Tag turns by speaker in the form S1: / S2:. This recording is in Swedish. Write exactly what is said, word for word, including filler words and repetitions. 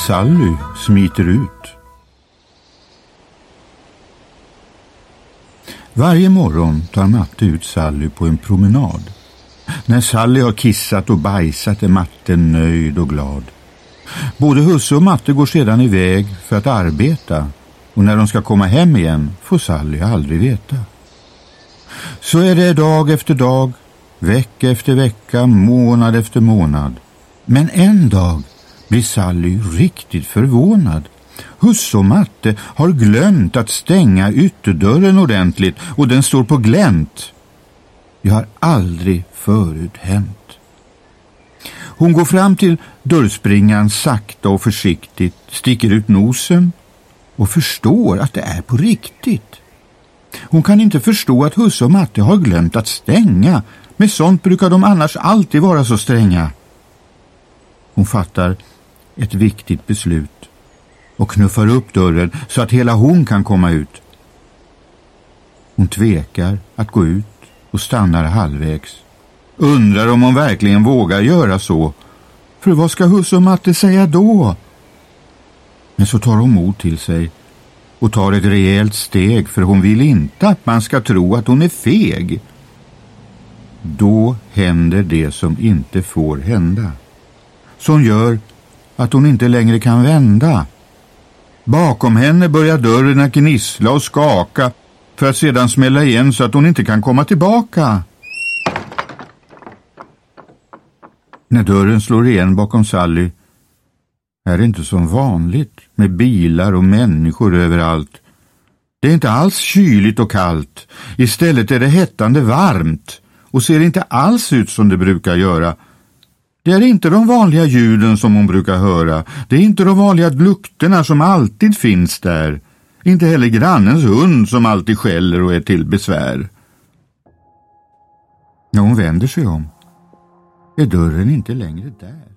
S1: Sally smiter ut. Varje morgon tar Matte ut Sally på en promenad. När Sally har kissat och bajsat är Matte nöjd och glad. Både husse och Matte går sedan iväg för att arbeta, och när de ska komma hem igen får Sally aldrig veta. Så är det dag efter dag, vecka efter vecka, månad efter månad. Men en dag blir Sally riktigt förvånad. Husse och Matte har glömt att stänga ytterdörren ordentligt och den står på glänt. Det har aldrig förut hänt. Hon går fram till dörrspringan sakta och försiktigt, sticker ut nosen och förstår att det är på riktigt. Hon kan inte förstå att husse och Matte har glömt att stänga. Med sånt brukar de annars alltid vara så stränga. Hon fattar ett viktigt beslut och knuffar upp dörren så att hela hon kan komma ut. Hon tvekar att gå ut och stannar halvvägs. Undrar om hon verkligen vågar göra så. För vad ska husse och Matte säga då? Men så tar hon mod till sig och tar ett rejält steg, för hon vill inte att man ska tro att hon är feg. Då händer det som inte får hända. Som gör att hon inte längre kan vända. Bakom henne börjar dörren gnissla och skaka för att sedan smälla igen så att hon inte kan komma tillbaka. När dörren slår igen bakom Sally är det inte som vanligt med bilar och människor överallt. Det är inte alls kyligt och kallt. Istället är det hettande varmt och ser inte alls ut som det brukar göra. Det är inte de vanliga ljuden som hon brukar höra. Det är inte de vanliga lukterna som alltid finns där. Inte heller grannens hund som alltid skäller och är till besvär. När hon vänder sig om är dörren inte längre där.